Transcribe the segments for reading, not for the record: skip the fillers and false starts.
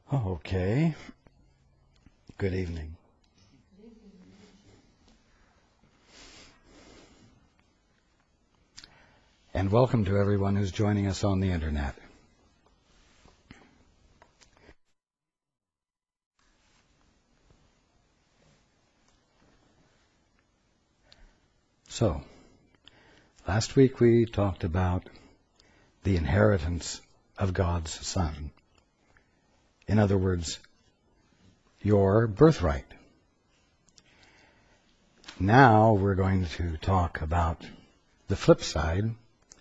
Okay. Good evening. And welcome to everyone who's joining us on the internet. So, last week we talked about the inheritance of God's Son. In other words, your birthright. Now we're going to talk about the flip side,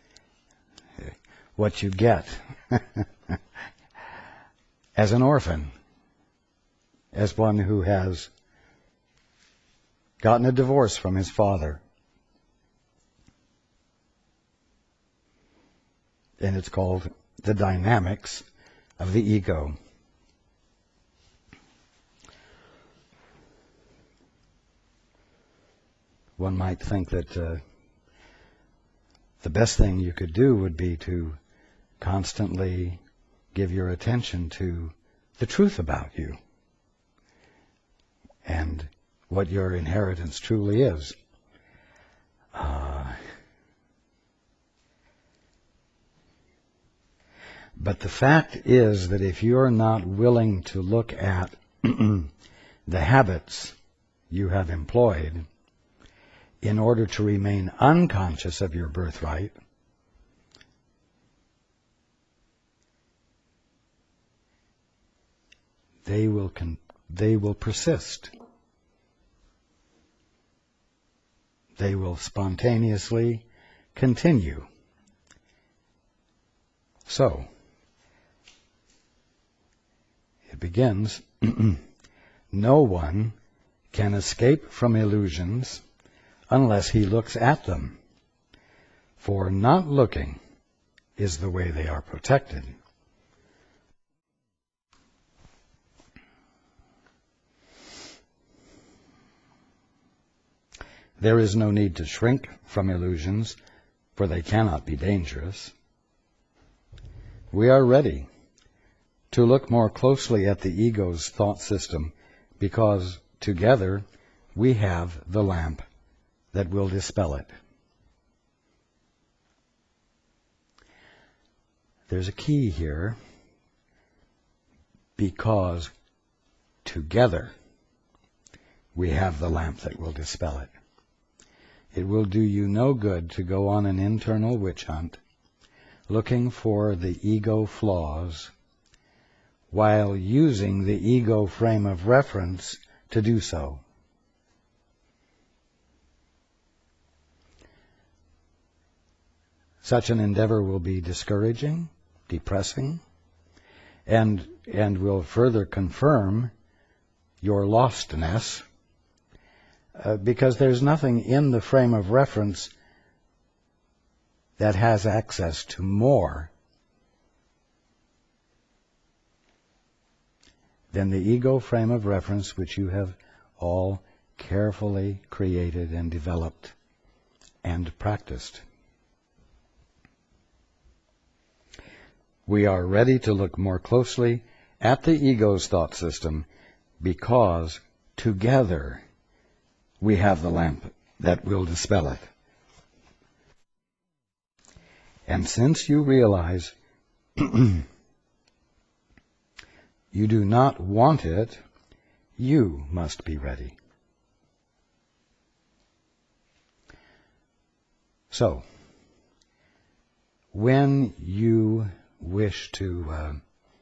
what you get as an orphan, as one who has gotten a divorce from his father. And it's called the dynamics of the ego. One might think that the best thing you could do would be to constantly give your attention to the truth about you and what your inheritance truly is. But the fact is that if you're not willing to look at the habits you have employed in order to remain unconscious of your birthright, they will persist. They will spontaneously continue. So, it begins, no one can escape from illusions unless he looks at them, for not looking is the way they are protected. There is no need to shrink from illusions, for they cannot be dangerous. We are ready to look more closely at the ego's thought system because together we have the lamp that will dispel it. There's a key here, because together we have the lamp that will dispel it. It will do you no good to go on an internal witch hunt looking for the ego flaws while using the ego frame of reference to do so. Such an endeavor will be discouraging, depressing, and will further confirm your lostness, because there's nothing in the frame of reference that has access to more than the ego frame of reference which you have all carefully created and developed and practiced. We are ready to look more closely at the ego's thought system because together we have the lamp that will dispel it. And since you realize you do not want it, you must be ready. So, when you wish to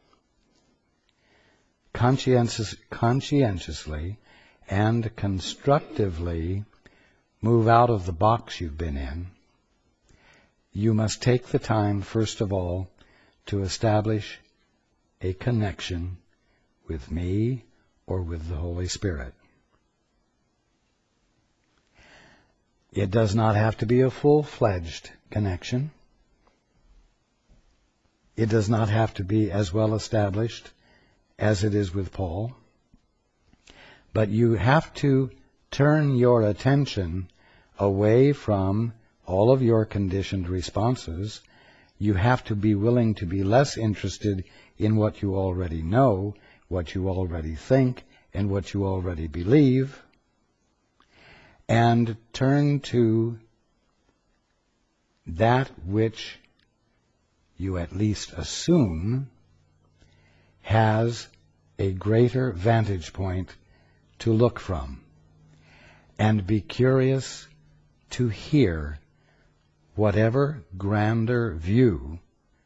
conscientiously and constructively move out of the box you've been in, you must take the time, first of all, to establish a connection with me or with the Holy Spirit. It does not have to be a full-fledged connection. It does not have to be as well established as it is with Paul. But you have to turn your attention away from all of your conditioned responses. You have to be willing to be less interested in what you already know what you already think and what you already believe, and turn to that which you at least assume has a greater vantage point to look from, and be curious to hear whatever grander view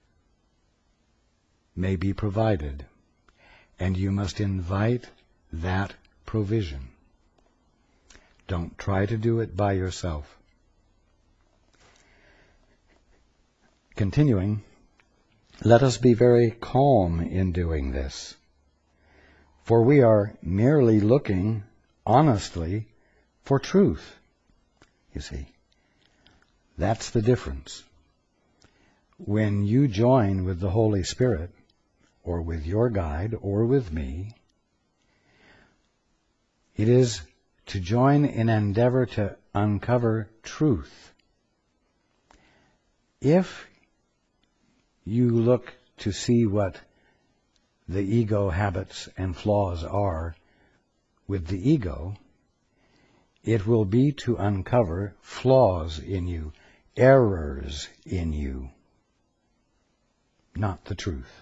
may be provided, and you must invite that provision. Don't try to do it by yourself. Continuing, let us be very calm in doing this, for we are merely looking honestly for truth. You see, that's the difference. When you join with the Holy Spirit, or with your guide, or with me, it is to join in an endeavor to uncover truth. If you look to see what the ego habits and flaws are with the ego, it will be to uncover flaws in you, errors in you, not the truth.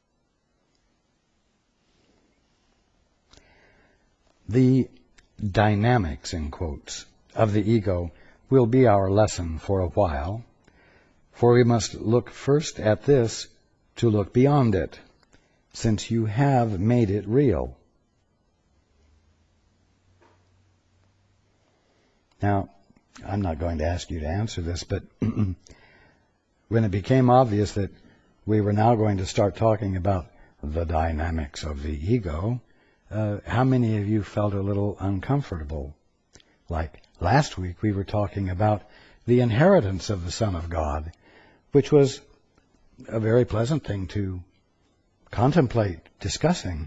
The dynamics, in quotes, of the ego will be our lesson for a while, for we must look first at this to look beyond it, since you have made it real. Now, I'm not going to ask you to answer this, but when it became obvious that we were now going to start talking about the dynamics of the ego, how many of you felt a little uncomfortable? Like last week we were talking about the inheritance of the Son of God, which was a very pleasant thing to contemplate, discussing.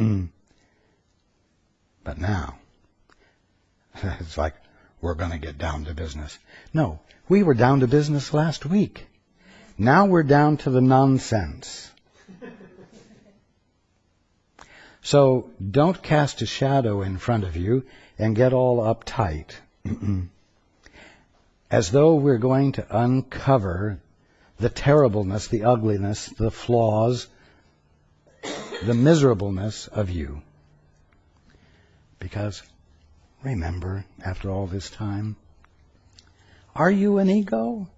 But now, it's like we're going to get down to business. No, we were down to business last week. Now we're down to the nonsense. So don't cast a shadow in front of you and get all uptight. As though we're going to uncover the terribleness, the ugliness, the flaws, the miserableness of you. Because, remember, after all this time, are you an ego?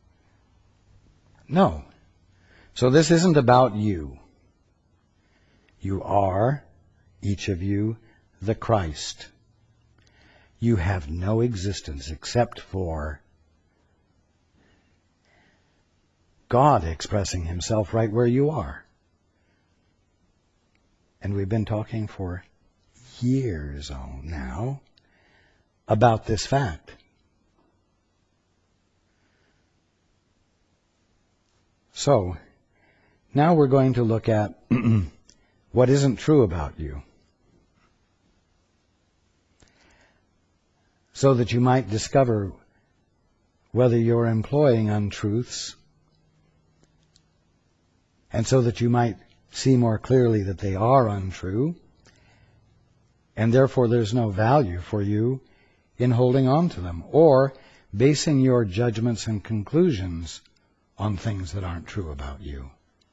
No. So this isn't about you. You are, each of you, the Christ. You have no existence except for God expressing Himself right where you are. And we've been talking for years now about this fact. So, now we're going to look at what isn't true about you, so that you might discover whether you're employing untruths, and so that you might see more clearly that they are untrue, and therefore there's no value for you in holding on to them, or basing your judgments and conclusions on things that aren't true about you.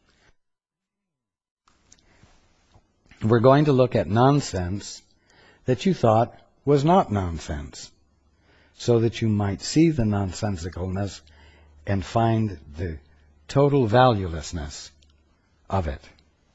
We're going to look at nonsense that you thought was not nonsense, so that you might see the nonsensicalness and find the total valuelessness of it.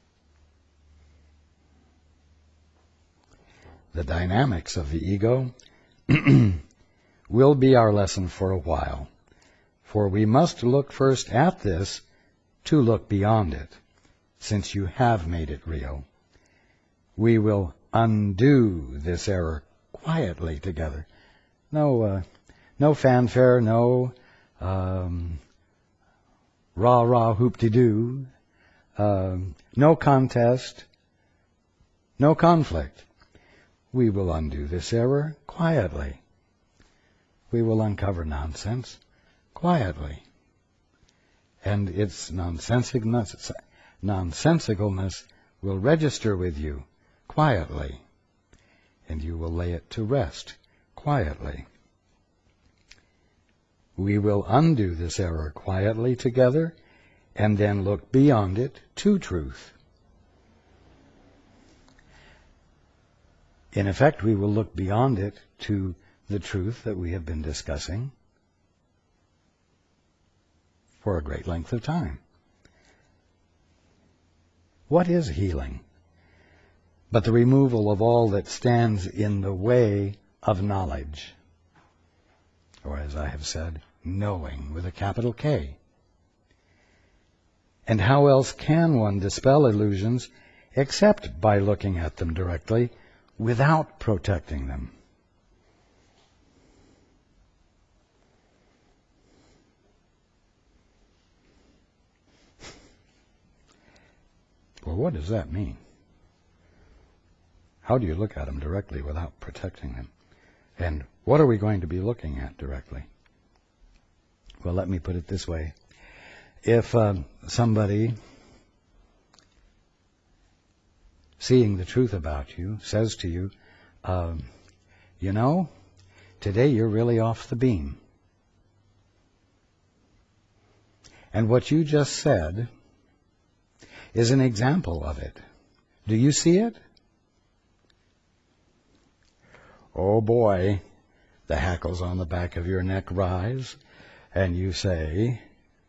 The dynamics of the ego will be our lesson for a while, for we must look first at this to look beyond it, since you have made it real. We will undo this error quietly together. No fanfare, no rah-rah hoop-de-doo, no contest, no conflict. We will undo this error quietly. We will uncover nonsense quietly. And its nonsensicalness will register with you quietly, and you will lay it to rest quietly. We will undo this error quietly together, and then look beyond it to truth. In effect, we will look beyond it to the truth that we have been discussing for a great length of time. What is healing but the removal of all that stands in the way of knowledge? Or, as I have said, knowing with a capital K. And how else can one dispel illusions except by looking at them directly without protecting them? Well, what does that mean? How do you look at them directly without protecting them? And what are we going to be looking at directly? Well, let me put it this way. If somebody, seeing the truth about you, says to you, you know, today you're really off the beam. And what you just said is an example of it. Do you see it? Oh boy, the hackles on the back of your neck rise, and you say,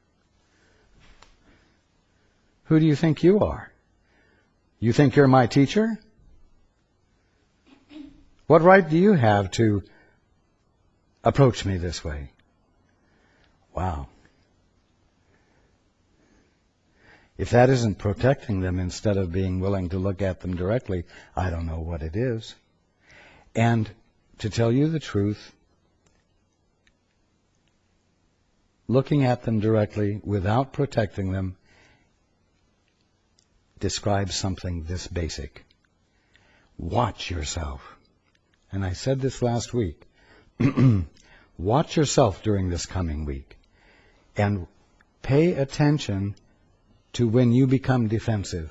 who do you think you are? You think you're my teacher? What right do you have to approach me this way? Wow. If that isn't protecting them instead of being willing to look at them directly, I don't know what it is. And to tell you the truth, looking at them directly without protecting them describes something this basic. Watch yourself. And I said this last week. Watch yourself during this coming week and pay attention to when you become defensive.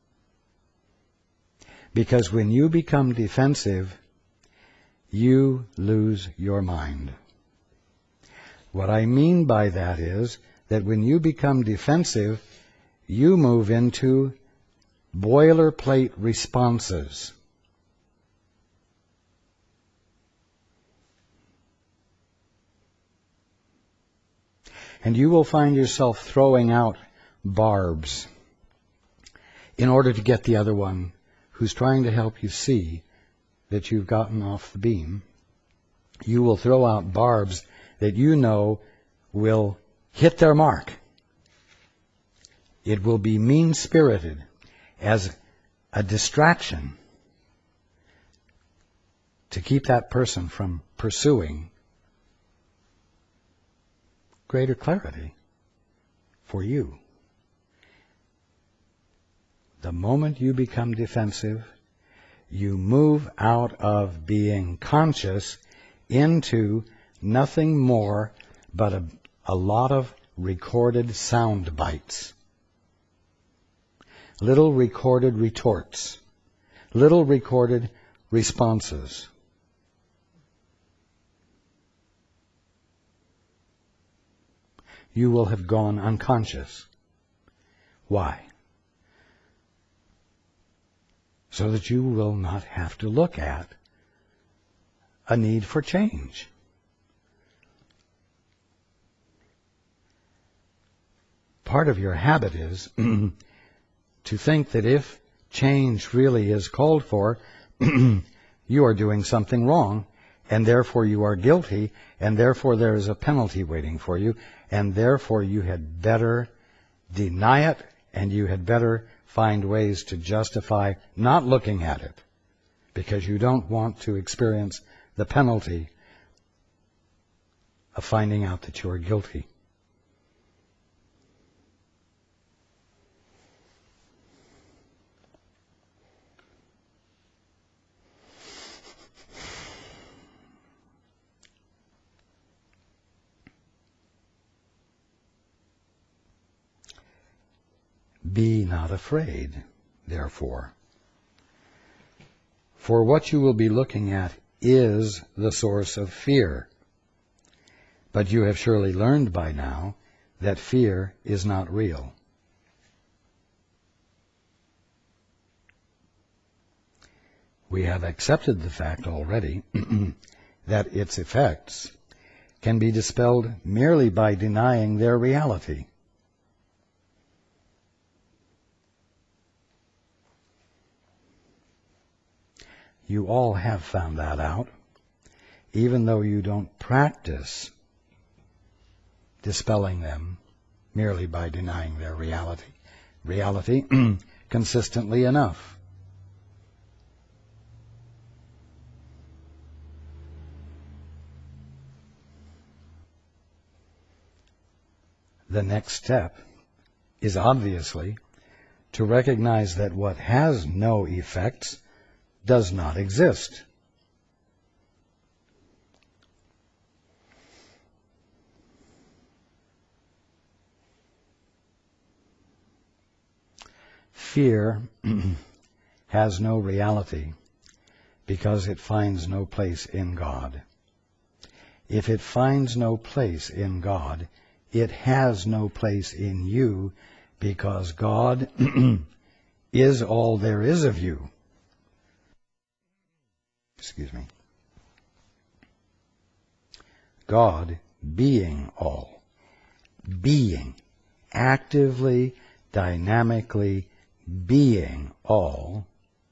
Because when you become defensive, you lose your mind. What I mean by that is that when you become defensive, you move into boilerplate responses. And you will find yourself throwing out barbs in order to get the other one who's trying to help you see that you've gotten off the beam. You will throw out barbs that you know will hit their mark. It will be mean-spirited as a distraction to keep that person from pursuing greater clarity for you. The moment you become defensive, you move out of being conscious into nothing more but a lot of recorded sound bites. Little recorded retorts. Little recorded responses. You will have gone unconscious. Why? So that you will not have to look at a need for change. Part of your habit is to think that if change really is called for, you are doing something wrong, and therefore you are guilty, and therefore there is a penalty waiting for you, and therefore you had better deny it, and you had better find ways to justify not looking at it, because you don't want to experience the penalty of finding out that you are guilty. Be not afraid. therefore. For what you will be looking at is the source of fear. But you have surely learned by now that fear is not real. We have accepted the fact already that its effects can be dispelled merely by denying their reality. You all have found that out, even though you don't practice dispelling them merely by denying their reality consistently enough. The next step is obviously to recognize that what has no effects does not exist. Fear has no reality because it finds no place in God. If it finds no place in God, it has no place in you because God is all there is of you. Excuse me. God being all, being, actively, dynamically being all,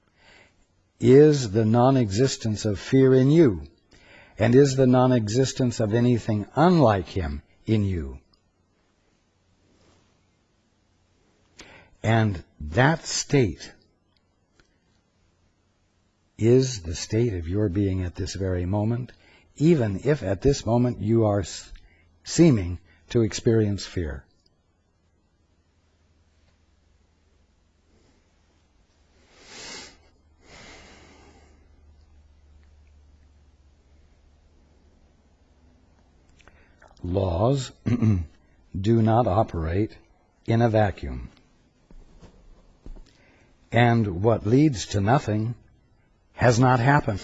is the non-existence of fear in you, and is the non-existence of anything unlike Him in you. And that state is the state of your being at this very moment, even if at this moment you are seeming to experience fear. Laws do not operate in a vacuum. And what leads to nothing has not happened.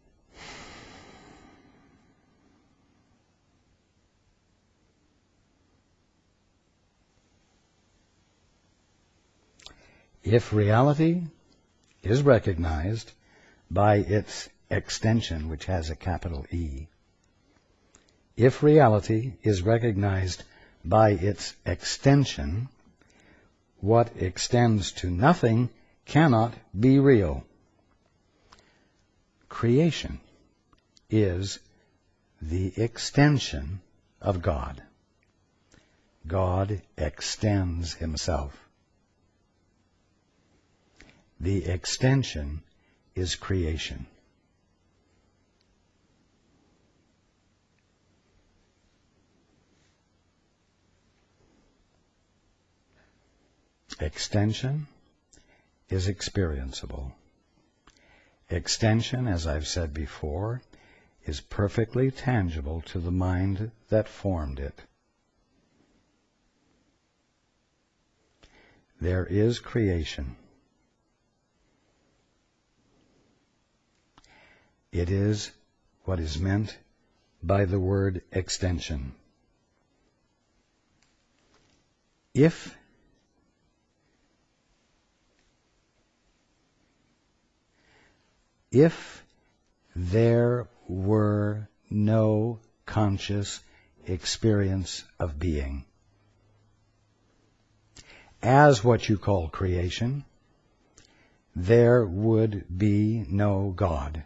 If reality is recognized by its extension, which has a capital E, if reality is recognized by its extension, what extends to nothing cannot be real. Creation is the extension of God. God extends Himself. The extension is creation. Extension is experienceable. Extension, as I've said before, is perfectly tangible to the mind that formed it. There is creation. It is what is meant by the word extension. If there were no conscious experience of being, as what you call creation, there would be no God.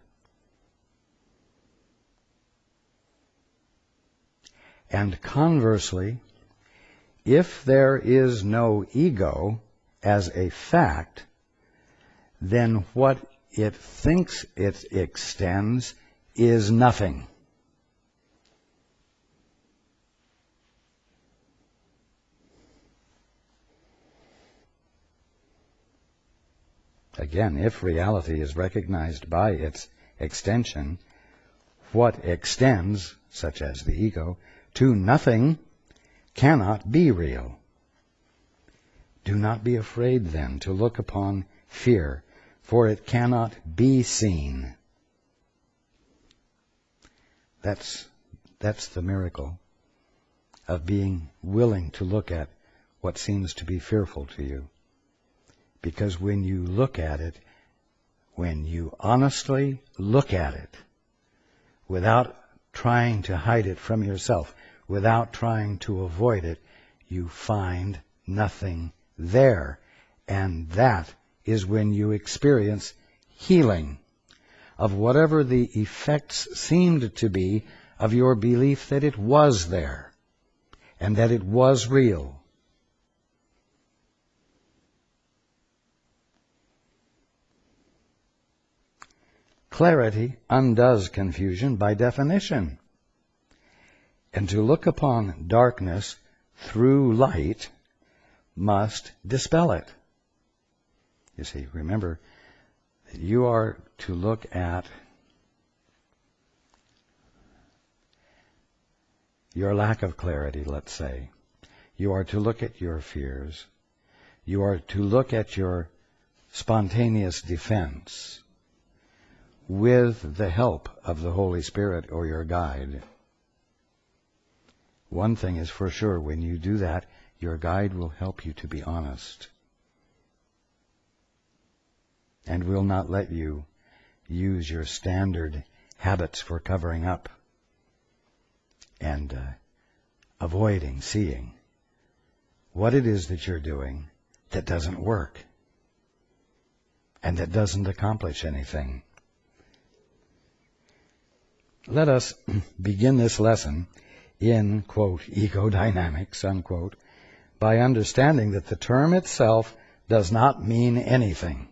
And conversely, if there is no ego as a fact, then what it thinks it extends is nothing. Again, if reality is recognized by its extension, what extends, such as the ego, to nothing cannot be real. Do not be afraid, then, to look upon fear, for it cannot be seen. That's the miracle of being willing to look at what seems to be fearful to you. Because when you look at it, when you honestly look at it, without trying to hide it from yourself, without trying to avoid it, you find nothing there. And that is when you experience healing of whatever the effects seemed to be of your belief that it was there and that it was real. Clarity undoes confusion by definition. And to look upon darkness through light must dispel it. You see, remember, you are to look at your lack of clarity, let's say. You are to look at your fears. You are to look at your spontaneous defense with the help of the Holy Spirit or your guide. One thing is for sure, when you do that, your guide will help you to be honest and will not let you use your standard habits for covering up and avoiding seeing what it is that you're doing that doesn't work and that doesn't accomplish anything. Let us begin this lesson in, quote, ego dynamics, unquote, by understanding that the term itself does not mean anything.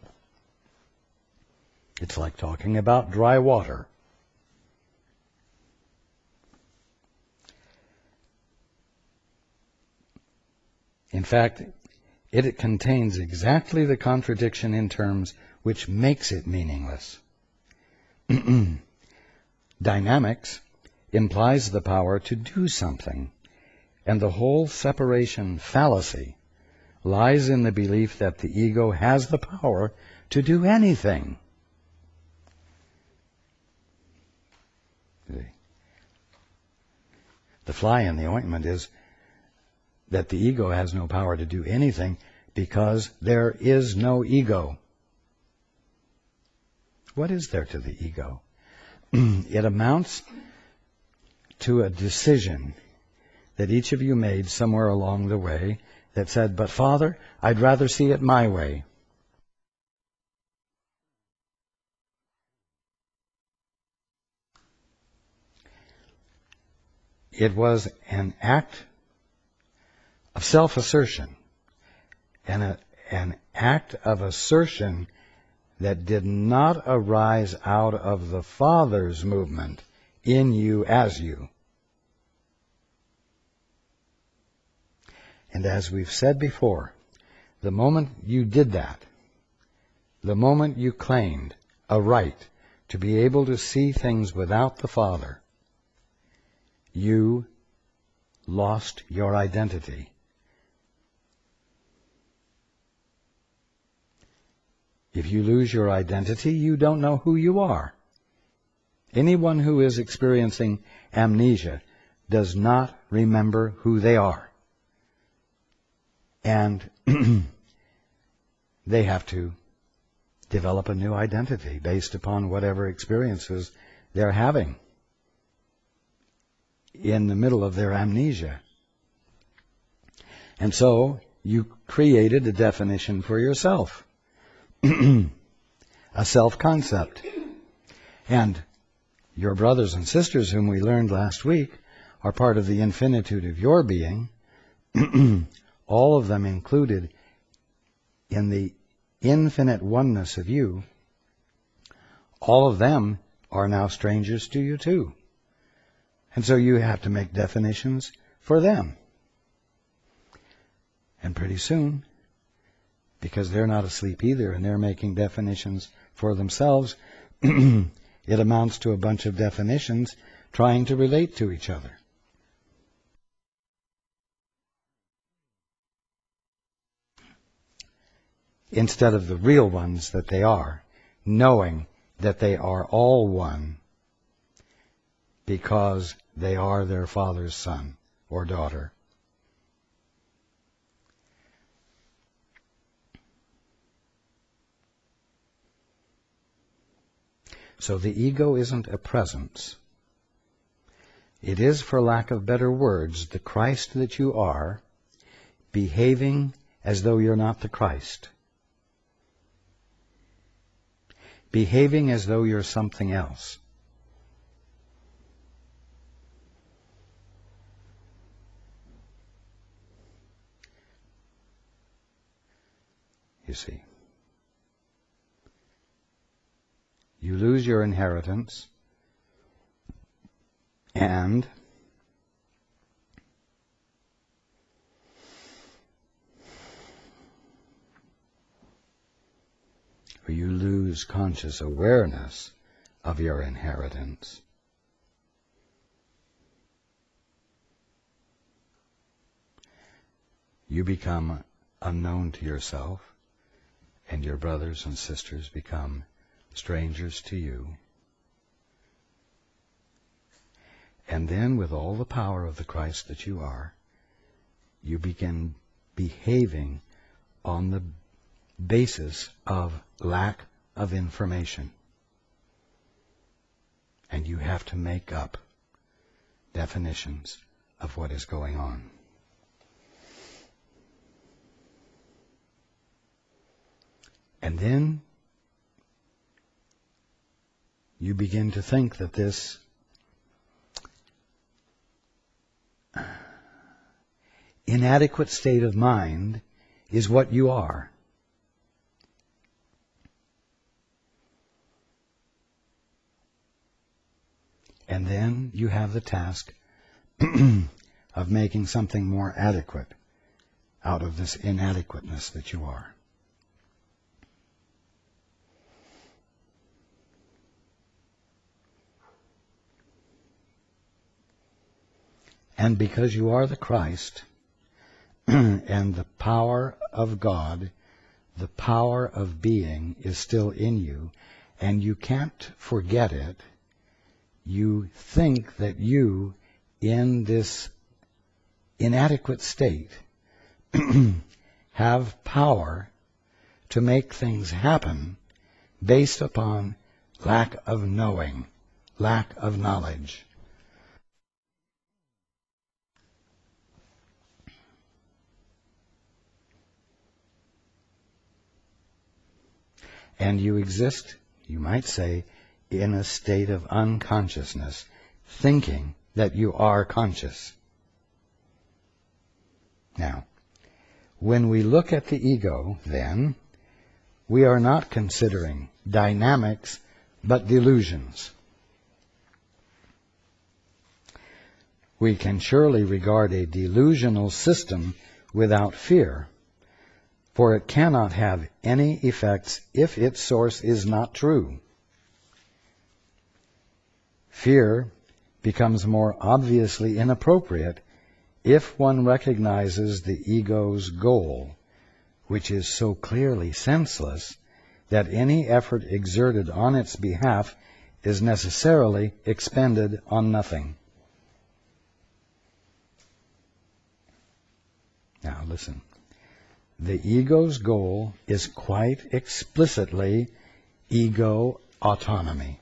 It's like talking about dry water. In fact, it contains exactly the contradiction in terms which makes it meaningless. Dynamics implies the power to do something, and the whole separation fallacy lies in the belief that the ego has the power to do anything. The fly in the ointment is that the ego has no power to do anything because there is no ego. What is there to the ego? It amounts to a decision that each of you made somewhere along the way that said, but Father, I'd rather see it my way. It was an act of self-assertion and an act of assertion that did not arise out of the Father's movement in you as you. And as we've said before, the moment you did that, the moment you claimed a right to be able to see things without the Father, you lost your identity. If you lose your identity, you don't know who you are. Anyone who is experiencing amnesia does not remember who they are. And they have to develop a new identity based upon whatever experiences they're having in the middle of their amnesia. And so you created a definition for yourself. A self-concept. And your brothers and sisters, whom we learned last week, are part of the infinitude of your being, all of them included in the infinite oneness of you. All of them are now strangers to you too. And so you have to make definitions for them. And pretty soon, because they're not asleep either and they're making definitions for themselves, it amounts to a bunch of definitions trying to relate to each other. instead of the real ones that they are, knowing that they are all one because they are their Father's son or daughter. So the ego isn't a presence. It is, for lack of better words, the Christ that you are, behaving as though you're not the Christ. Behaving as though you're something else. You see. You lose your inheritance, and you lose conscious awareness of your inheritance. You become unknown to yourself, and your brothers and sisters become strangers to you. And then, with all the power of the Christ that you are, you begin behaving on the basis of lack of information. And you have to make up definitions of what is going on. And then you begin to think that this inadequate state of mind is what you are. And then you have the task of making something more adequate out of this inadequateness that you are. And because you are the Christ, and the power of God, the power of being is still in you, and you can't forget it, you think that you, in this inadequate state, have power to make things happen based upon lack of knowing, lack of knowledge. And you exist, you might say, in a state of unconsciousness, thinking that you are conscious. Now, when we look at the ego, then, we are not considering dynamics, but delusions. We can surely regard a delusional system without fear, for it cannot have any effects if its source is not true. Fear becomes more obviously inappropriate if one recognizes the ego's goal, which is so clearly senseless that any effort exerted on its behalf is necessarily expended on nothing. Now listen. The ego's goal is quite explicitly ego autonomy.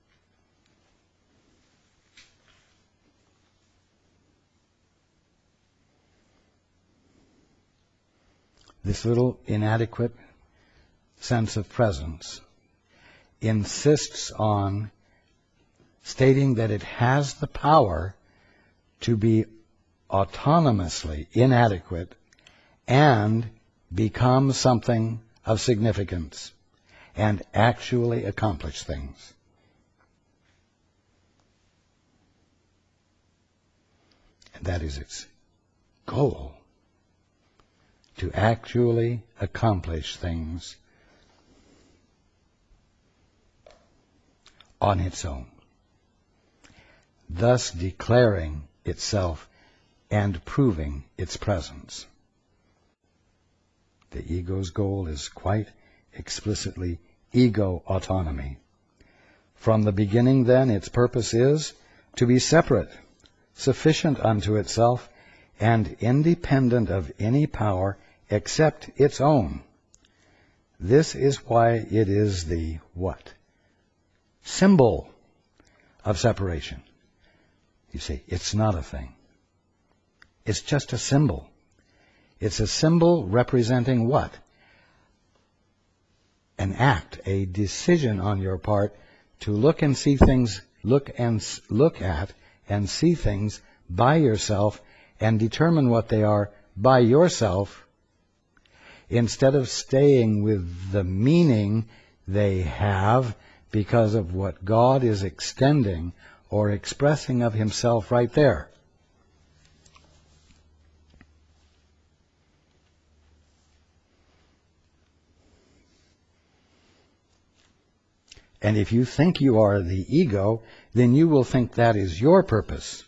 This little inadequate sense of presence insists on stating that it has the power to be autonomously inadequate and become something of significance and actually accomplish things. And that is its goal, to actually accomplish things on its own, thus declaring itself and proving its presence. The ego's goal is quite explicitly ego autonomy. From the beginning, then, its purpose is to be separate, sufficient unto itself, and independent of any power except its own. This is why it is the what? Symbol of separation. You see, it's not a thing. It's just a symbol. It's a symbol representing what? An act, a decision on your part to look and see things, look at and see things by yourself and determine what they are by yourself, instead of staying with the meaning they have because of what God is extending or expressing of Himself right there. And if you think you are the ego, then you will think that is your purpose.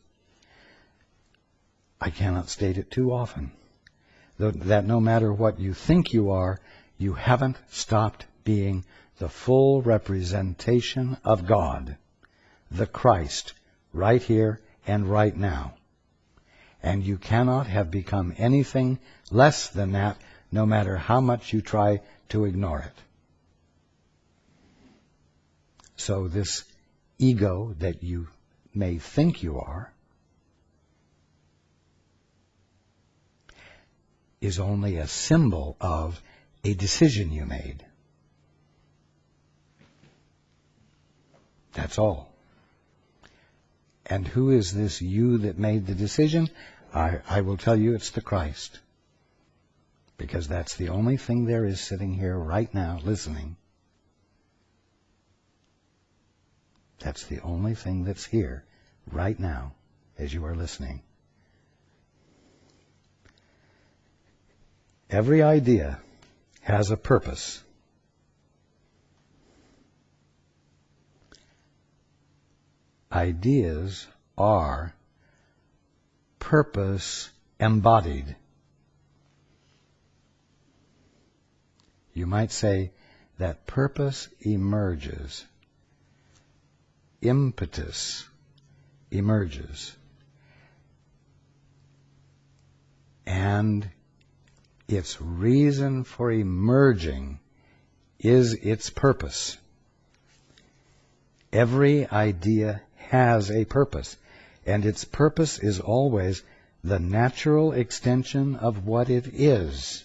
I cannot state it too often, that no matter what you think you are, you haven't stopped being the full representation of God, the Christ, right here and right now. And you cannot have become anything less than that, no matter how much you try to ignore it. So this ego that you may think you are is only a symbol of a decision you made. That's all. And who is this you that made the decision? I will tell you it's the Christ. Because that's the only thing there is sitting here right now listening. That's the only thing that's here right now as you are listening. Every idea has a purpose. Ideas are purpose embodied. You might say that purpose emerges. Impetus emerges. And its reason for emerging is its purpose. Every idea has a purpose, and its purpose is always the natural extension of what it is.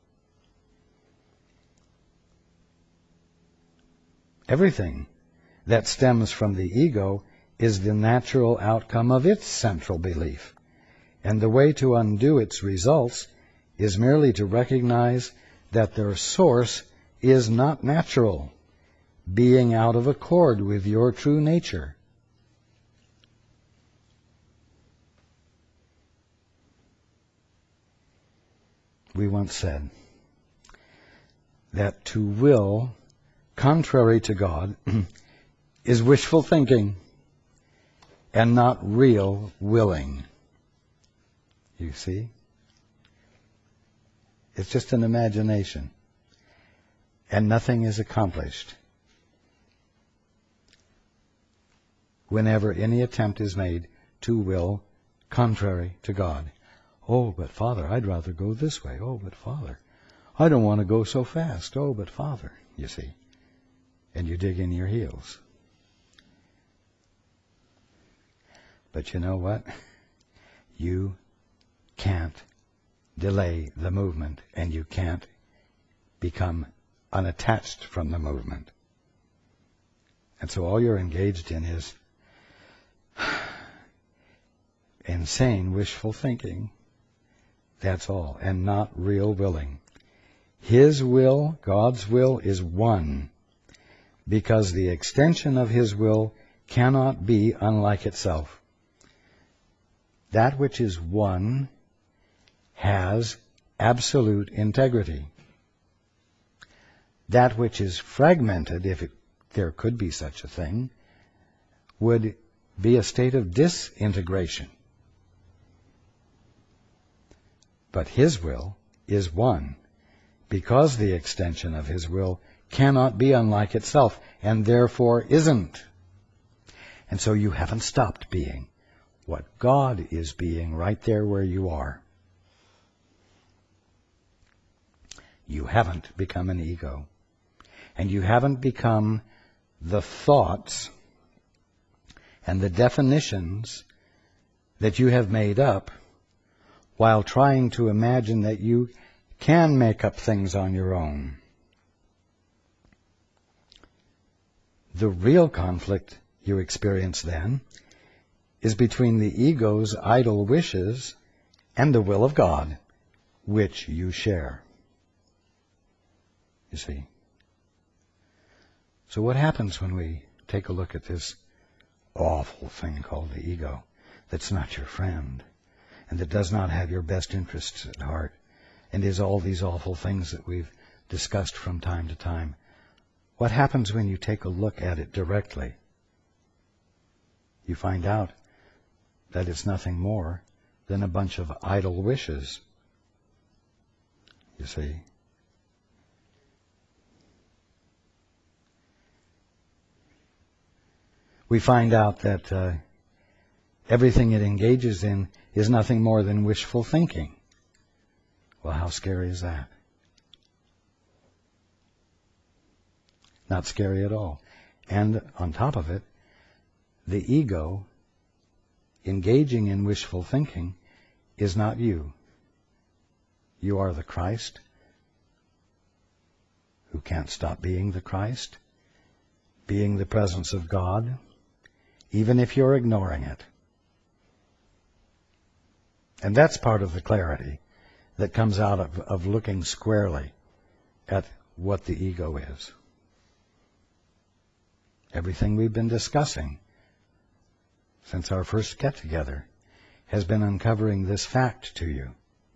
Everything that stems from the ego is the natural outcome of its central belief. And the way to undo its results is merely to recognize that their source is not natural, being out of accord with your true nature. We once said that to will contrary to God is wishful thinking and not real willing. You see? It's just an imagination. And nothing is accomplished whenever any attempt is made to will contrary to God. Oh, but Father, I'd rather go this way. Oh, but Father, I don't want to go so fast. Oh, but Father, you see. And you dig in your heels. But you know what? You can't delay the movement, and you can't become unattached from the movement. And so all you're engaged in is insane wishful thinking. That's all, and not real willing. His will, God's will, is one, because the extension of His will cannot be unlike itself. That which is one has absolute integrity. That which is fragmented, if there could be such a thing, would be a state of disintegration. But His will is one, because the extension of His will cannot be unlike itself, and therefore isn't. And so you haven't stopped being what God is being right there where you are. You haven't become an ego. And you haven't become the thoughts and the definitions that you have made up while trying to imagine that you can make up things on your own. The real conflict you experience then is between the ego's idle wishes and the will of God, which you share. You see? So what happens when we take a look at this awful thing called the ego that's not your friend and that does not have your best interests at heart and is all these awful things that we've discussed from time to time? What happens when you take a look at it directly? You find out that it's nothing more than a bunch of idle wishes. You see? We find out that everything it engages in is nothing more than wishful thinking. Well, how scary is that? Not scary at all. And on top of it, the ego engaging in wishful thinking is not you. You are the Christ who can't stop being the Christ, being the presence of God, even if you're ignoring it. And that's part of the clarity that comes out of looking squarely at what the ego is. Everything we've been discussing since our first get-together has been uncovering this fact to you.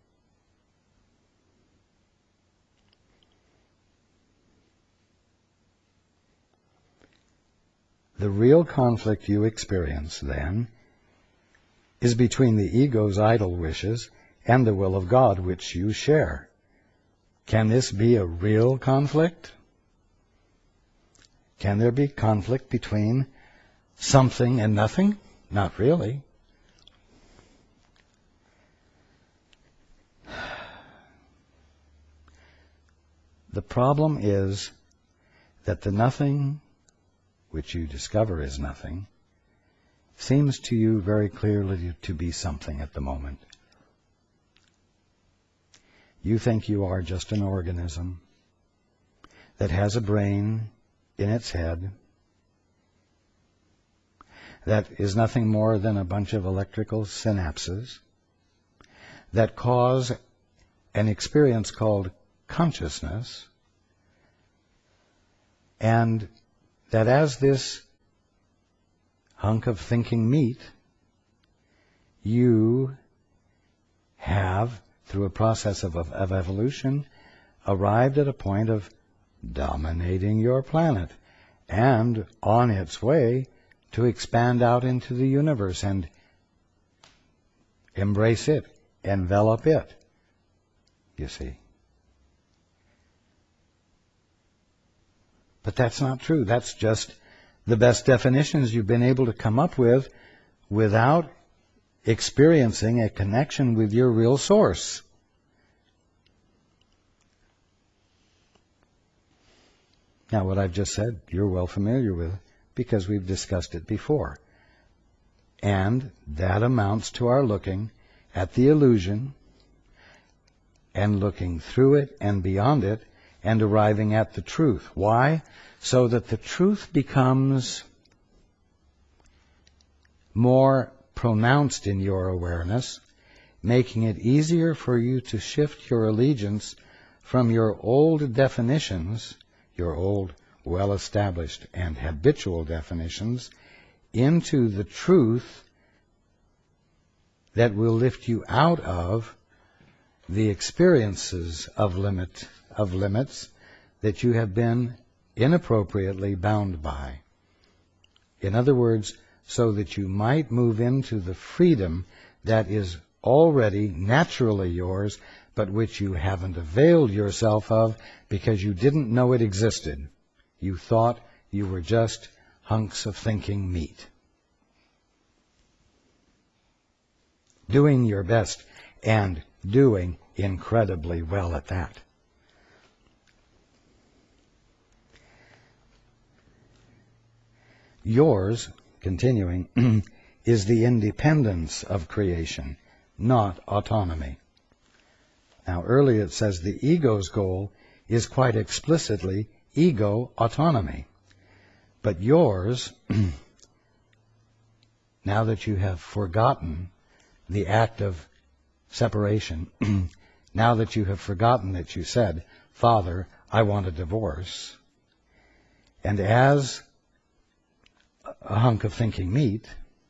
The real conflict you experience, then, is between the ego's idle wishes and the will of God, which you share. Can this be a real conflict? Can there be conflict between something and nothing? Not really. The problem is that the nothing, which you discover is nothing, seems to you very clearly to be something at the moment. You think you are just an organism that has a brain in its head that is nothing more than a bunch of electrical synapses that cause an experience called consciousness, and that as this hunk of thinking meat, you have, through a process of evolution, arrived at a point of dominating your planet and on its way to expand out into the universe and embrace it, envelop it, you see. But that's not true. That's just the best definitions you've been able to come up with without experiencing a connection with your real source. Now, what I've just said, you're well familiar with because we've discussed it before. And that amounts to our looking at the illusion and looking through it and beyond it and arriving at the truth. Why? So that the truth becomes more pronounced in your awareness, making it easier for you to shift your allegiance from your old definitions, your old well-established and habitual definitions, into the truth that will lift you out of the experiences of limits that you have been inappropriately bound by. In other words, so that you might move into the freedom that is already naturally yours but which you haven't availed yourself of because you didn't know it existed. You thought you were just hunks of thinking meat. Doing your best and doing incredibly well at that. Yours, continuing, is the independence of creation, not autonomy. Now, earlier it says the ego's goal is quite explicitly ego autonomy. But yours, now that you have forgotten the act of separation, now that you have forgotten that you said, Father, I want a divorce, and as a hunk of thinking meat,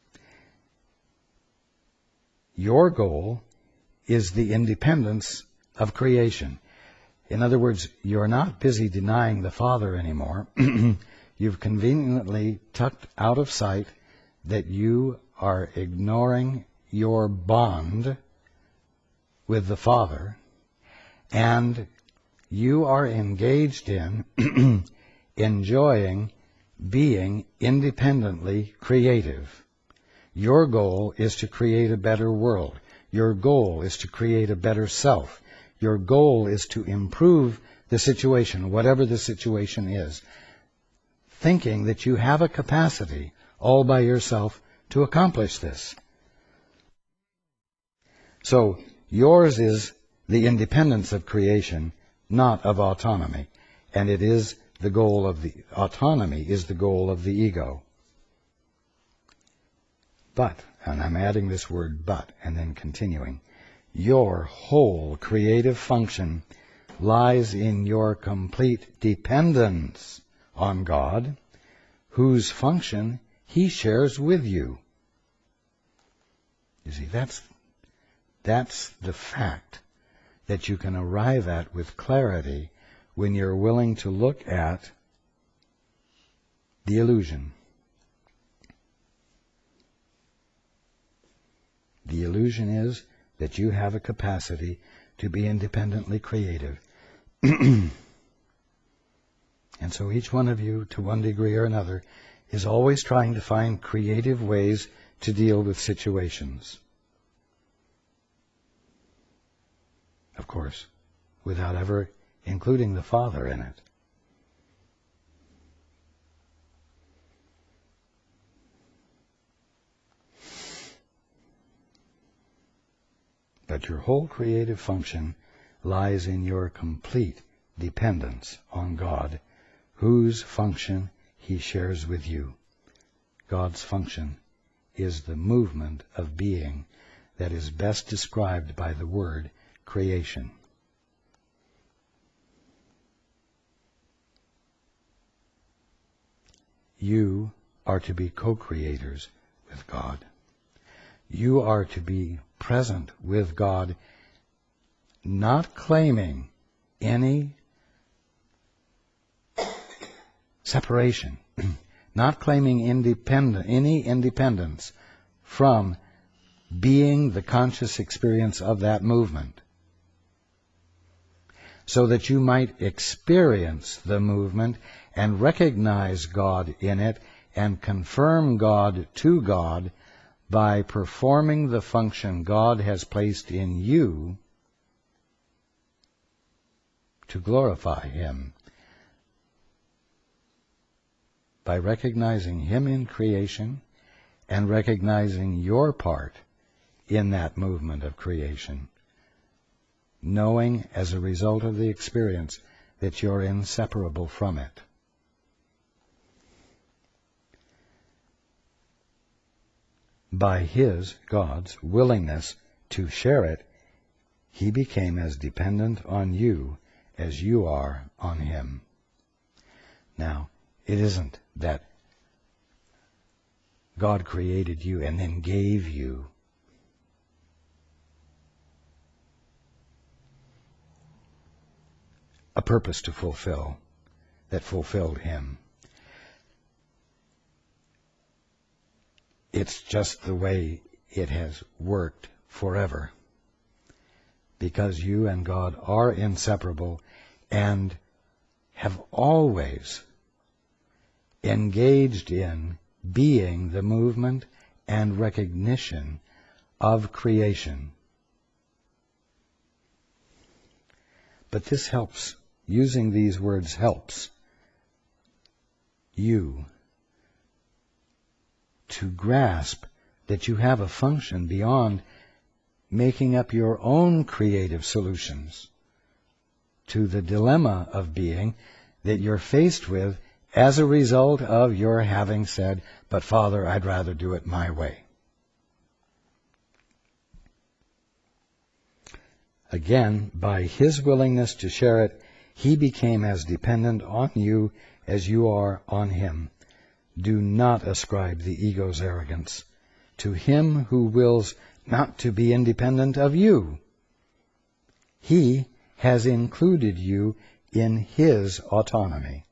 your goal is the independence of creation. In other words, you're not busy denying the Father anymore. You've conveniently tucked out of sight that you are ignoring your bond with the Father, and you are engaged in enjoying being independently creative. Your goal is to create a better world. Your goal is to create a better self. Your goal is to improve the situation, whatever the situation is, thinking that you have a capacity all by yourself to accomplish this. So, yours is the independence of creation, not of autonomy. And it is the goal of the autonomy, is the goal of the ego. But, and I'm adding this word but, and then continuing, your whole creative function lies in your complete dependence on God, whose function He shares with you. You see, that's the fact that you can arrive at with clarity when you're willing to look at the illusion. The illusion is that you have a capacity to be independently creative. And so each one of you, to one degree or another, is always trying to find creative ways to deal with situations. Of course, without ever including the Father in it. But your whole creative function lies in your complete dependence on God, whose function He shares with you. God's function is the movement of being that is best described by the word creation. You are to be co-creators with God. You are to be present with God, not claiming any separation, not claiming any independence from being the conscious experience of that movement, so that you might experience the movement and recognize God in it and confirm God to God by performing the function God has placed in you to glorify Him, by recognizing Him in creation and recognizing your part in that movement of creation, knowing as a result of the experience that you're inseparable from it. By His, God's, willingness to share it, He became as dependent on you as you are on Him. Now, it isn't that God created you and then gave you a purpose to fulfill that fulfilled Him. It's just the way it has worked forever. because you and God are inseparable and have always engaged in being the movement and recognition of creation. But this helps. Using these words helps you to grasp that you have a function beyond making up your own creative solutions to the dilemma of being that you're faced with as a result of your having said, "But Father, I'd rather do it my way." Again, by His willingness to share it, He became as dependent on you as you are on Him. Do not ascribe the ego's arrogance to Him who wills not to be independent of you. He has included you in His autonomy.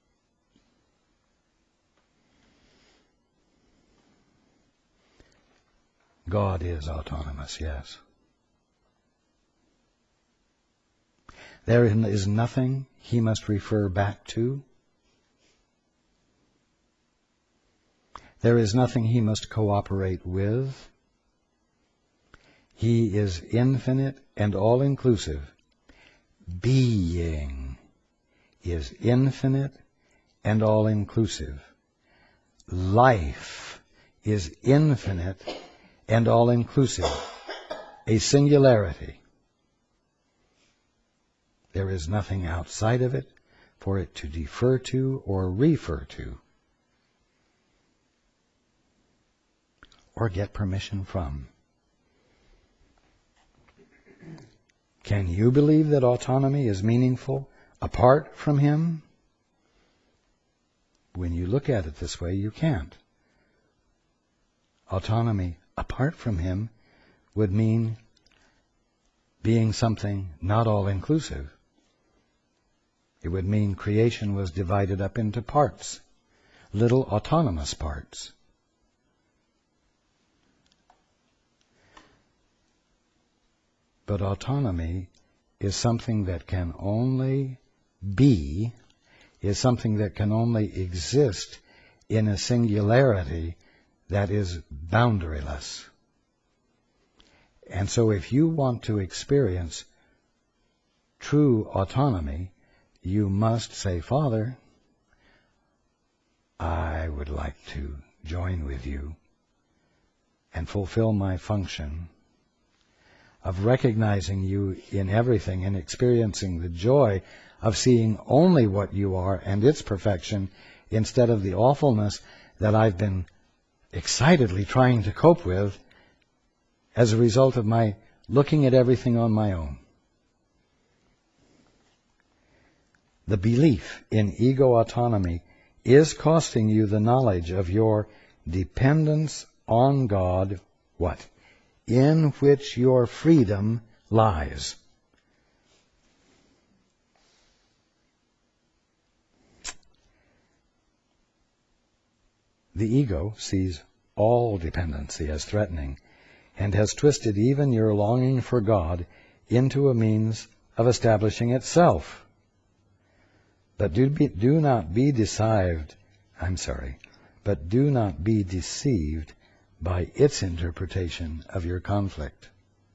God is autonomous, yes. There is nothing He must refer back to. There is nothing He must cooperate with. He is infinite and all-inclusive. Being is infinite and all-inclusive. Life is infinite and all-inclusive. A singularity. There is nothing outside of it for it to defer to or refer to, or get permission from. Can you believe that autonomy is meaningful apart from Him? When you look at it this way, you can't. Autonomy apart from Him would mean being something not all-inclusive. It would mean creation was divided up into parts, little autonomous parts. But autonomy is something that can only be, is something that can only exist in a singularity that is boundaryless. And so if you want to experience true autonomy, you must say, "Father, I would like to join with you and fulfill my function of recognizing you in everything and experiencing the joy of seeing only what you are and its perfection instead of the awfulness that I've been excitedly trying to cope with as a result of my looking at everything on my own." The belief in ego autonomy is costing you the knowledge of your dependence on God, what? In which your freedom lies. The ego sees all dependency as threatening and has twisted even your longing for God into a means of establishing itself. But do not be deceived by its interpretation of your conflict.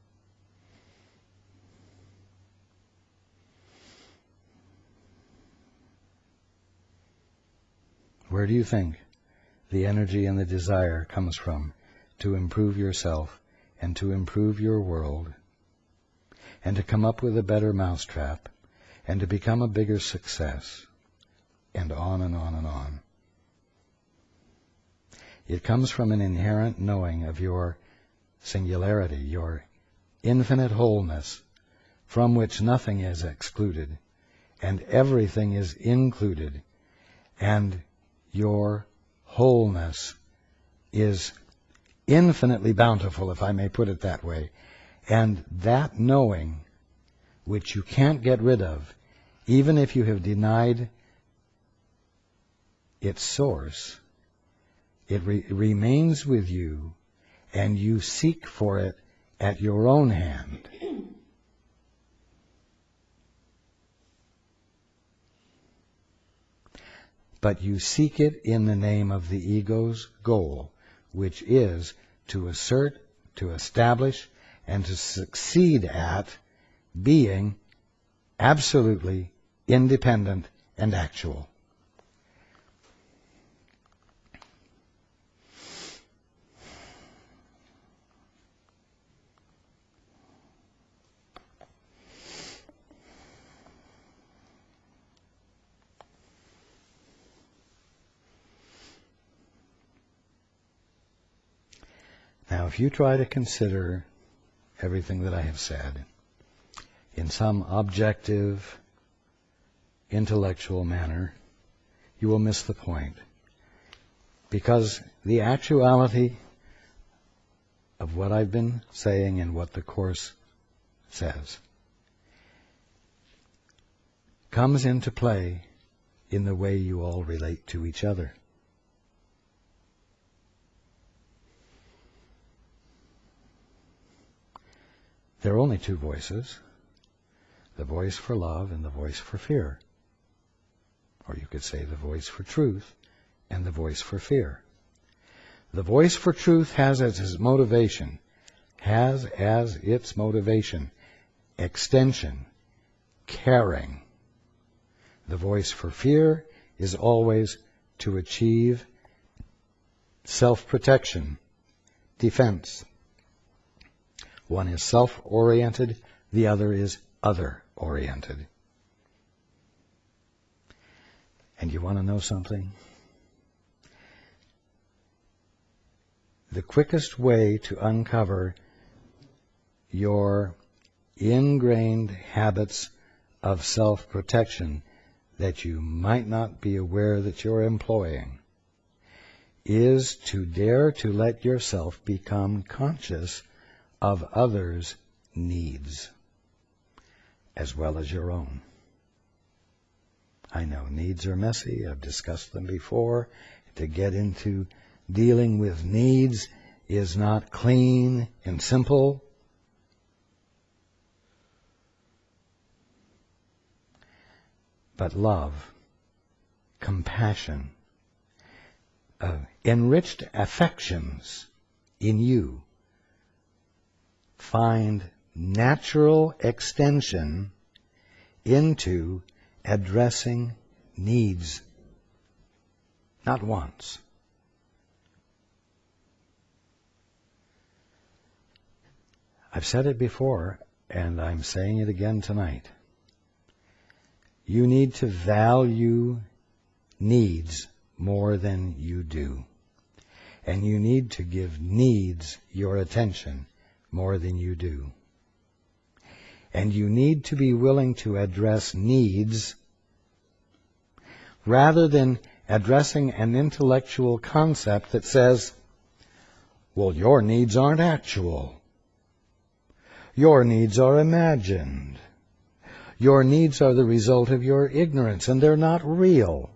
Where do you think the energy and the desire comes from to improve yourself and to improve your world and to come up with a better mousetrap and to become a bigger success, and on and on and on? It comes from an inherent knowing of your singularity, your infinite wholeness, from which nothing is excluded, and everything is included, and your wholeness is infinitely bountiful, if I may put it that way. And that knowing, which you can't get rid of, even if you have denied its source, it remains with you, and you seek for it at your own hand. but you seek it in the name of the ego's goal, which is to assert, to establish, and to succeed at being absolutely independent and actual. Now, if you try to consider everything that I have said in some objective, intellectual manner, you will miss the point. Because the actuality of what I've been saying and what the Course says comes into play in the way you all relate to each other. There are only two voices, the voice for love and the voice for fear. Or you could say the voice for truth and the voice for fear. The voice for truth has as its motivation, extension, caring. The voice for fear is always to achieve self-protection, defense. One is self-oriented, the other is other-oriented. And you want to know something? The quickest way to uncover your ingrained habits of self-protection that you might not be aware that you're employing is to dare to let yourself become conscious of others' needs as well as your own. I know needs are messy. I've discussed them before. To get into dealing with needs is not clean and simple. But love, compassion, enriched affections in you find natural extension into addressing needs, not wants. I've said it before, and I'm saying it again tonight. You need to value needs more than you do. And you need to give needs your attention more than you do. And you need to be willing to address needs rather than addressing an intellectual concept that says, well, your needs aren't actual. Your needs are imagined. Your needs are the result of your ignorance, and they're not real.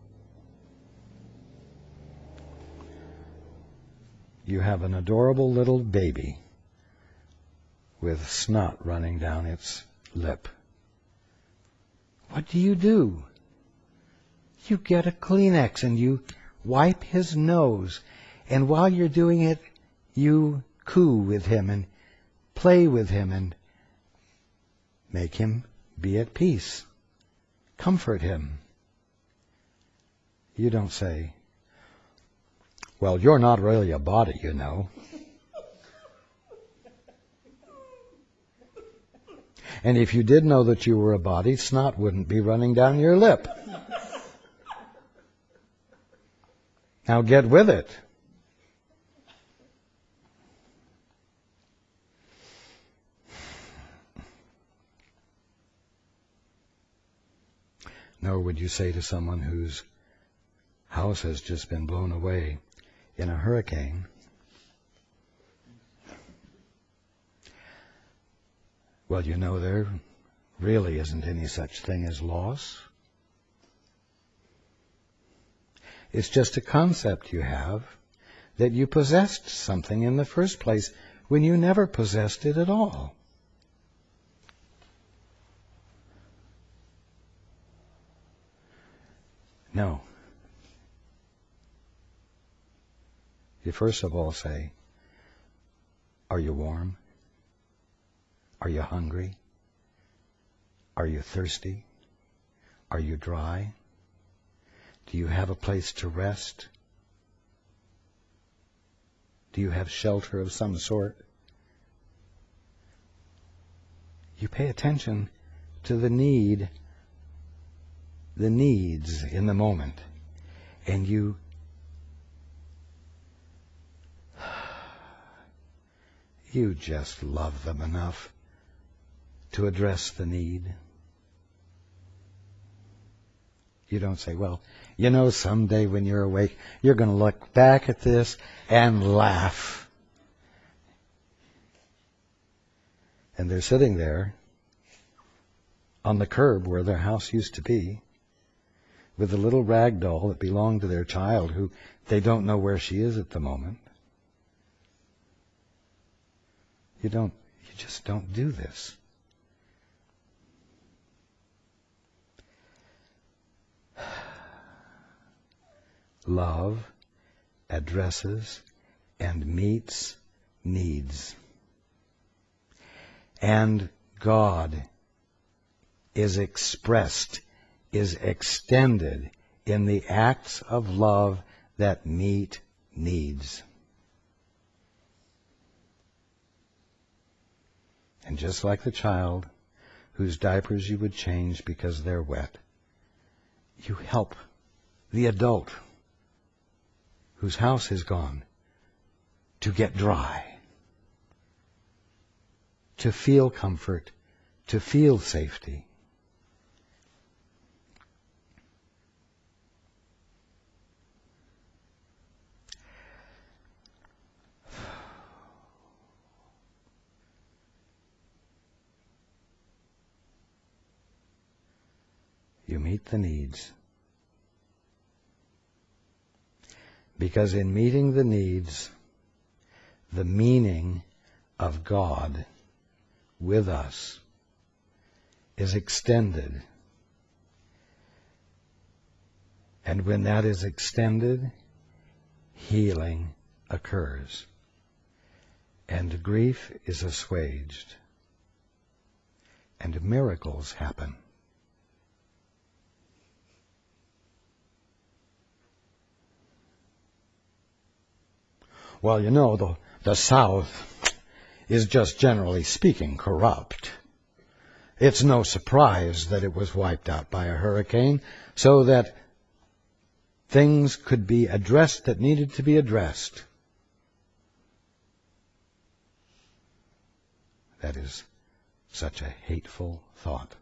You have an adorable little baby with snot running down its lip. What do? You get a Kleenex and you wipe his nose. And while you're doing it, you coo with him and play with him and make him be at peace. Comfort him. You don't say, well, you're not really a body, you know. And if you did know that you were a body, snot wouldn't be running down your lip. Now get with it. Nor would you say to someone whose house has just been blown away in a hurricane, well, you know, there really isn't any such thing as loss. It's just a concept you have that you possessed something in the first place when you never possessed it at all. No. You first of all say, are you warm? Are you hungry? Are you thirsty? Are you dry? Do you have a place to rest? Do you have shelter of some sort? You pay attention to the needs in the moment, and you just love them enough to address the need. You don't say, well, someday when you're awake, you're going to look back at this and laugh. And they're sitting there on the curb where their house used to be with a little rag doll that belonged to their child who they don't know where she is at the moment. You just don't do this. Love addresses and meets needs. And God is expressed, is extended in the acts of love that meet needs. And just like the child whose diapers you would change because they're wet, you help the adult whose house is gone to get dry, to feel comfort, to feel safety. You meet the needs. Because in meeting the needs, the meaning of God with us is extended. And when that is extended, healing occurs. And grief is assuaged. And miracles happen. Well, the South is just generally speaking corrupt. It's no surprise that it was wiped out by a hurricane, so that things could be addressed that needed to be addressed. That is such a hateful thought.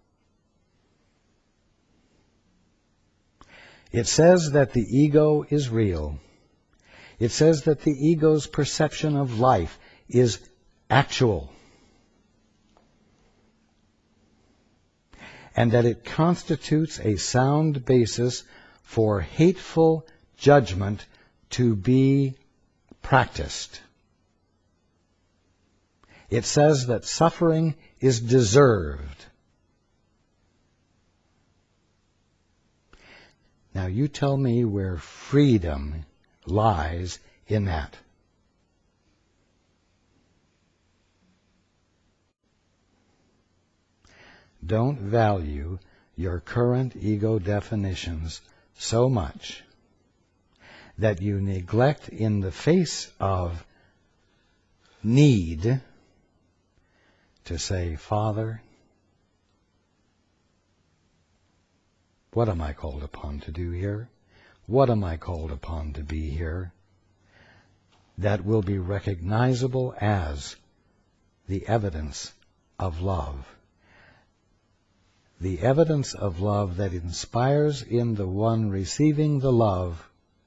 It says that the ego is real. It says that the ego's perception of life is actual. And that it constitutes a sound basis for hateful judgment to be practiced. It says that suffering is deserved. Now you tell me where freedom lies in that. Don't value your current ego definitions so much that you neglect in the face of need to say, Father, what am I called upon to do here? What am I called upon to be here? That will be recognizable as the evidence of love. The evidence of love that inspires in the one receiving the love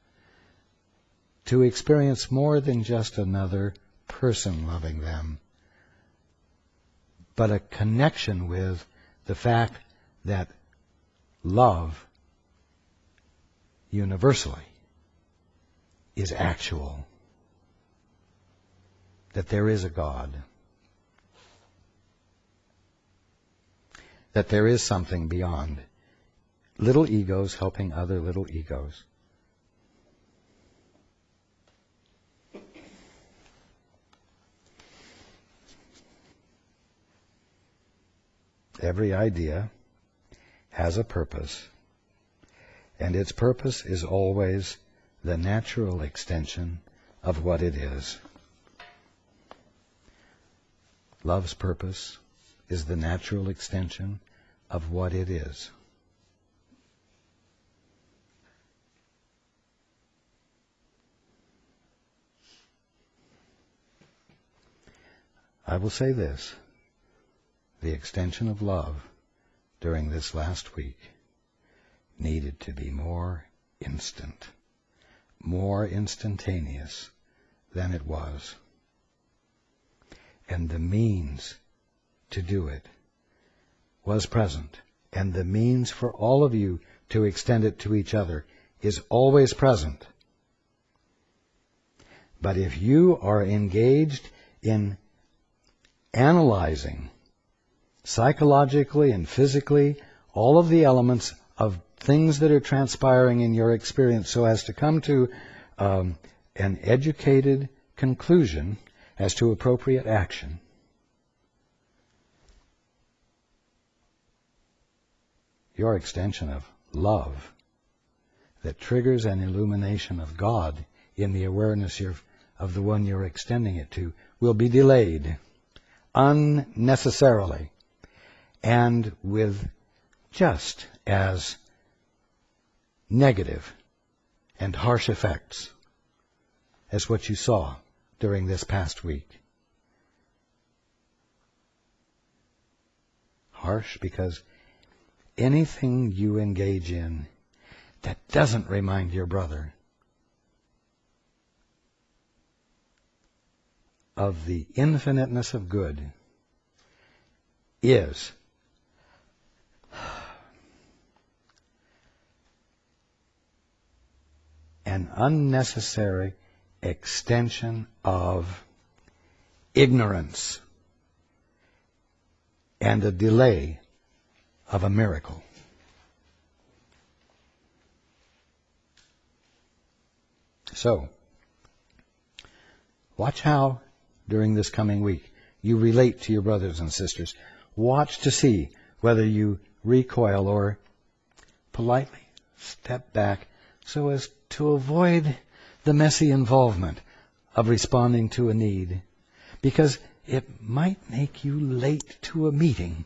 to experience more than just another person loving them, but a connection with the fact that love universally is actual, that there is a God, that there is something beyond little egos helping other little egos. every idea has a purpose, and its purpose is always the natural extension of what it is. Love's purpose is the natural extension of what it is. I will say this: the extension of love during this last week needed to be more instant, more instantaneous than it was. And the means to do it was present. And the means for all of you to extend it to each other is always present. But if you are engaged in analyzing psychologically and physically all of the elements of things that are transpiring in your experience so as to come to an educated conclusion as to appropriate action, your extension of love that triggers an illumination of God in the awareness of the one you're extending it to will be delayed unnecessarily and with just as negative and harsh effects as what you saw during this past week. Harsh because anything you engage in that doesn't remind your brother of the infiniteness of good is an unnecessary extension of ignorance and a delay of a miracle. So, watch how, during this coming week, you relate to your brothers and sisters. Watch to see whether you recoil or politely step back so as to avoid the messy involvement of responding to a need, because it might make you late to a meeting.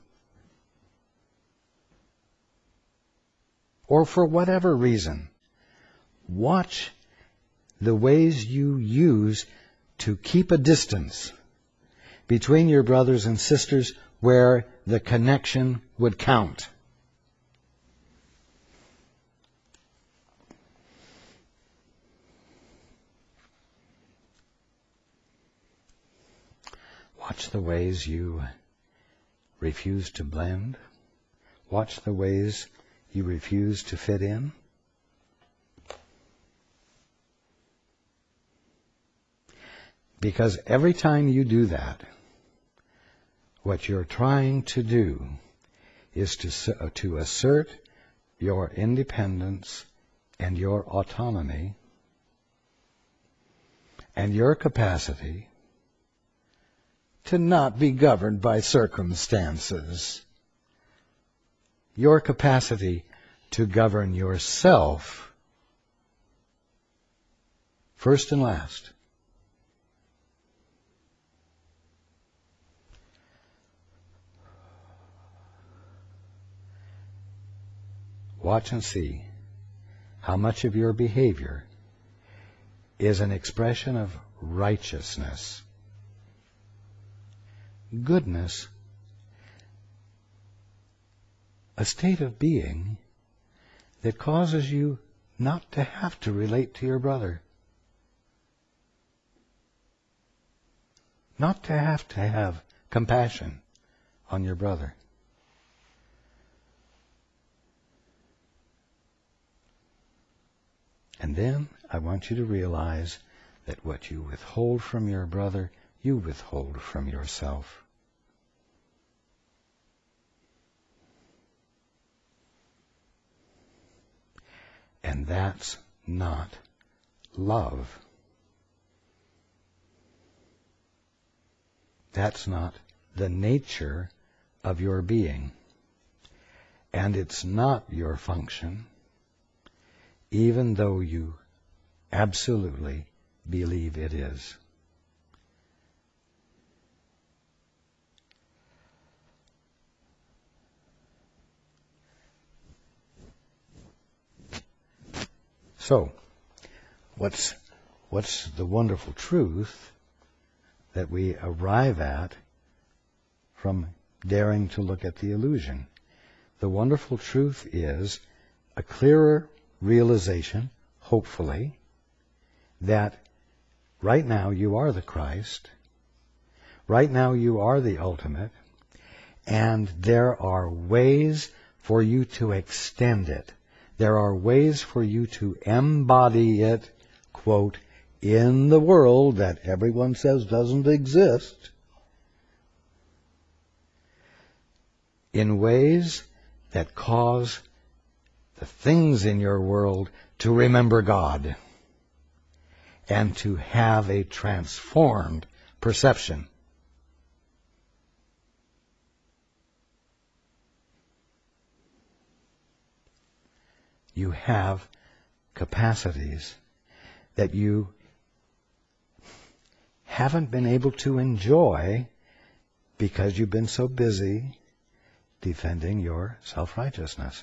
Or for whatever reason, watch the ways you use to keep a distance between your brothers and sisters where the connection would count. Watch the ways you refuse to blend. Watch the ways you refuse to fit in. Because every time you do that, what you're trying to do is to assert your independence and your autonomy and your capacity to not be governed by circumstances. Your capacity to govern yourself first and last. Watch and see how much of your behavior is an expression of righteousness, goodness, a state of being that causes you not to have to relate to your brother, not to have compassion on your brother. And then I want you to realize that what you withhold from your brother, you withhold from yourself. And that's not love. That's not the nature of your being. and it's not your function, even though you absolutely believe it is. So, what's the wonderful truth that we arrive at from daring to look at the illusion? The wonderful truth is a clearer realization, hopefully, that right now you are the Christ, right now you are the ultimate, and there are ways for you to extend it. There are ways for you to embody it, quote, in the world that everyone says doesn't exist, in ways that cause the things in your world to remember God and to have a transformed perception. You have capacities that you haven't been able to enjoy because you've been so busy defending your self-righteousness.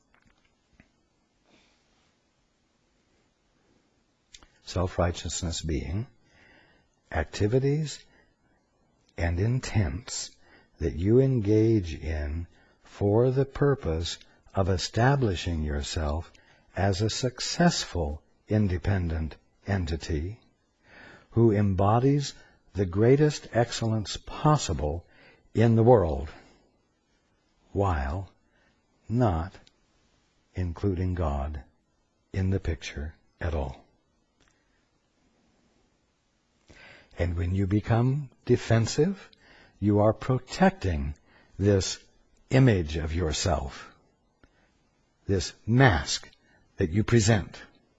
Self-righteousness being activities and intents that you engage in for the purpose of establishing yourself as a successful independent entity who embodies the greatest excellence possible in the world, while not including God in the picture at all. And when you become defensive, you are protecting this image of yourself, this mask that you present.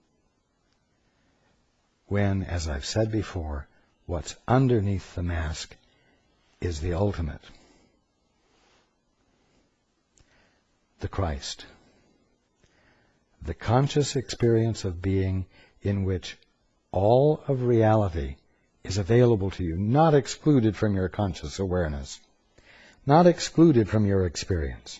When, as I've said before, what's underneath the mask is the ultimate, the Christ, the conscious experience of being in which all of reality is available to you, not excluded from your conscious awareness, not excluded from your experience.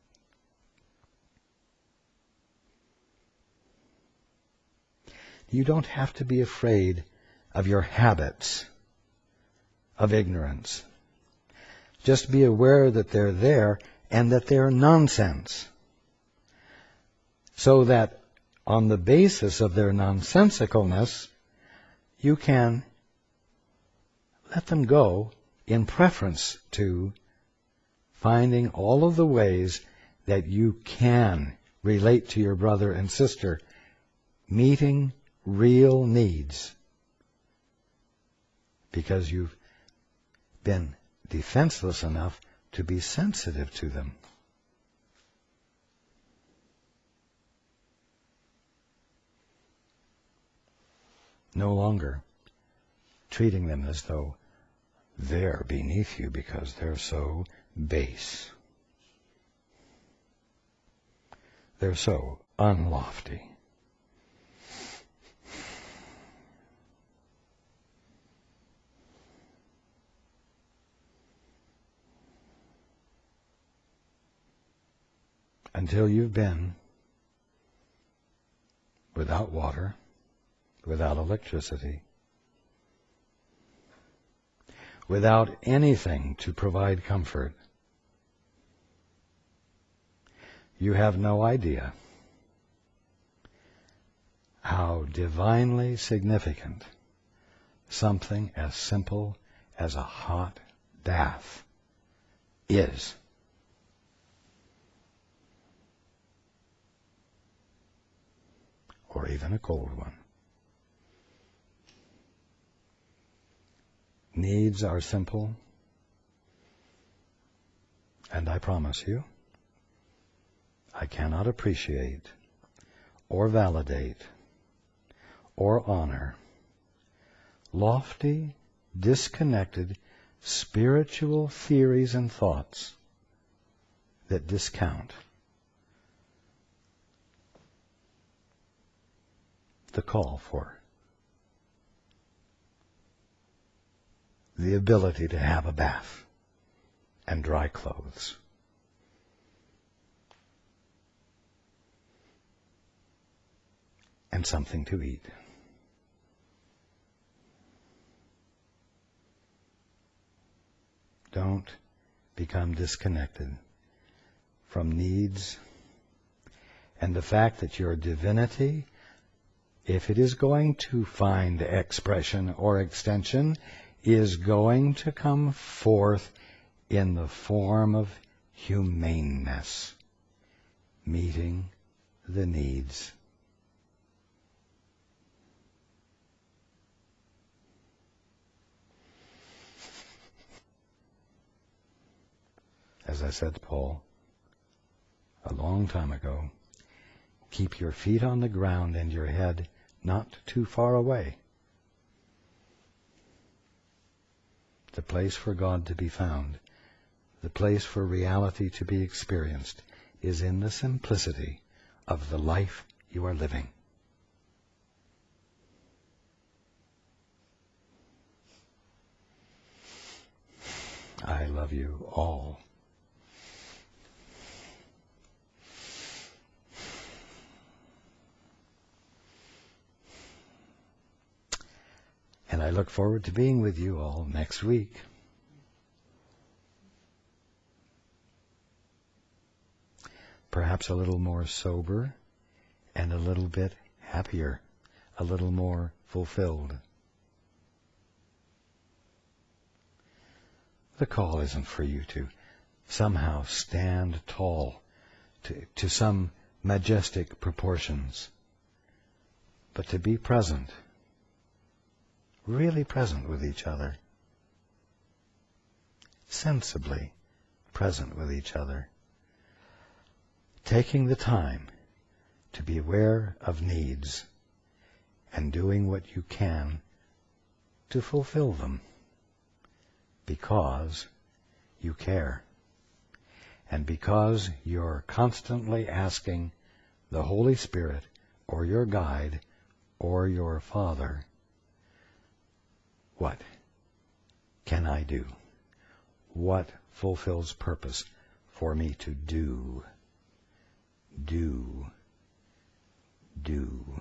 You don't have to be afraid of your habits of ignorance. Just be aware that they're there and that they're nonsense. So that on the basis of their nonsensicalness, you can let them go in preference to finding all of the ways that you can relate to your brother and sister, meeting real needs, because you've been defenseless enough to be sensitive to them. No longer treating them as though they're beneath you because they're so base. They're so unlofty. Until you've been without water, without electricity, without anything to provide comfort, you have no idea how divinely significant something as simple as a hot bath is. Or even a cold one. Needs are simple, and I promise you, I cannot appreciate or validate or honor lofty, disconnected, spiritual theories and thoughts that discount the call for the ability to have a bath and dry clothes. And something to eat. Don't become disconnected from needs and the fact that your divinity, if it is going to find expression or extension, is going to come forth in the form of humaneness, meeting the needs. As I said to Paul a long time ago, keep your feet on the ground and your head not too far away. The place for God to be found, the place for reality to be experienced, is in the simplicity of the life you are living. I love you all. And I look forward to being with you all next week. Perhaps a little more sober and a little bit happier, a little more fulfilled. The call isn't for you to somehow stand tall to some majestic proportions, but to be present, really present with each other, sensibly present with each other, taking the time to be aware of needs and doing what you can to fulfill them because you care and because you're constantly asking the Holy Spirit or your guide or your Father, what can I do? What fulfills purpose for me to do? Do.